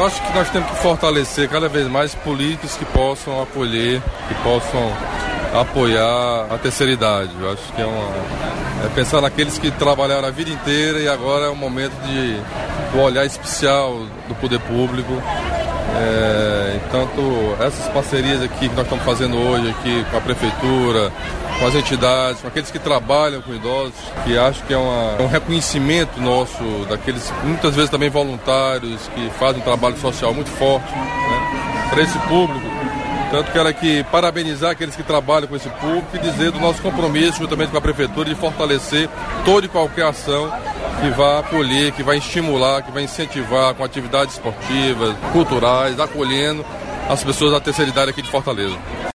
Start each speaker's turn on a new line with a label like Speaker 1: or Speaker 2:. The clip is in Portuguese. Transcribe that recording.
Speaker 1: Acho que nós temos que fortalecer cada vez mais políticos que possam acolher, que possam apoiar a terceira idade. Eu acho que é pensar naqueles que trabalharam a vida inteira e agora é o momento do olhar especial do poder público. Tanto essas parcerias aqui que nós estamos fazendo hoje aqui com a prefeitura, com as entidades, com aqueles que trabalham com idosos, que acho que é um reconhecimento nosso, daqueles muitas vezes também voluntários, que fazem um trabalho social muito forte, né, para esse público. Tanto quero aqui parabenizar aqueles que trabalham com esse público e dizer do nosso compromisso juntamente com a prefeitura de fortalecer toda e qualquer ação que vai acolher, que vai estimular, que vai incentivar com atividades esportivas, culturais, acolhendo as pessoas da terceira idade aqui de Fortaleza.